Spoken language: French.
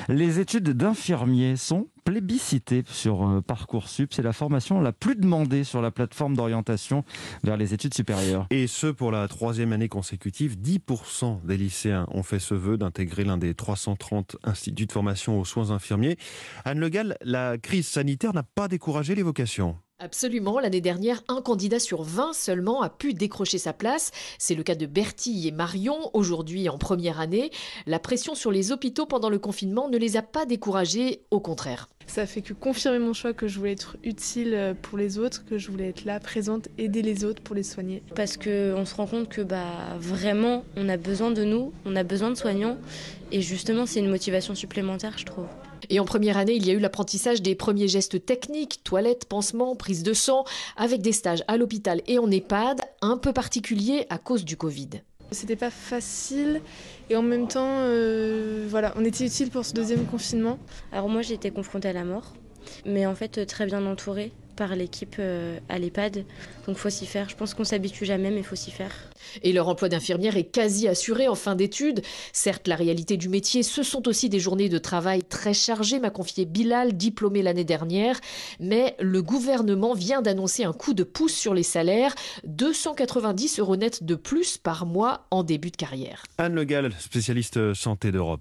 Les études d'infirmiers sont plébiscitées sur Parcoursup. C'est la formation la plus demandée sur la plateforme d'orientation vers les études supérieures. Et ce, pour la 3e année consécutive, 10% des lycéens ont fait ce vœu d'intégrer l'un des 330 instituts de formation aux soins infirmiers. Anne Le Gall, la crise sanitaire n'a pas découragé les vocations. Absolument. L'année dernière, un candidat sur 20 seulement a pu décrocher sa place. C'est le cas de Bertille et Marion, aujourd'hui en première année. La pression sur les hôpitaux pendant le confinement ne les a pas découragés, au contraire. Ça fait que confirmer mon choix que je voulais être utile pour les autres, que je voulais être là, présente, aider les autres pour les soigner. Parce qu'on se rend compte que vraiment, on a besoin de nous, on a besoin de soignants. Et justement, c'est une motivation supplémentaire, je trouve. Et en première année, il y a eu l'apprentissage des premiers gestes techniques, toilettes, pansements, prise de sang, avec des stages à l'hôpital et en EHPAD, un peu particuliers à cause du Covid. C'était pas facile et en même temps, on était utile pour ce deuxième confinement. Alors moi, j'ai été confrontée à la mort, mais en fait très bien entourée par l'équipe à l'EHPAD. Donc faut s'y faire. Je pense qu'on s'habitue jamais, mais il faut s'y faire. Et leur emploi d'infirmière est quasi assuré en fin d'études. Certes, la réalité du métier, ce sont aussi des journées de travail très chargées, m'a confié Bilal, diplômé l'année dernière. Mais le gouvernement vient d'annoncer un coup de pouce sur les salaires, 290 € net de plus par mois en début de carrière. Anne Le Gall, spécialiste santé d'Europe.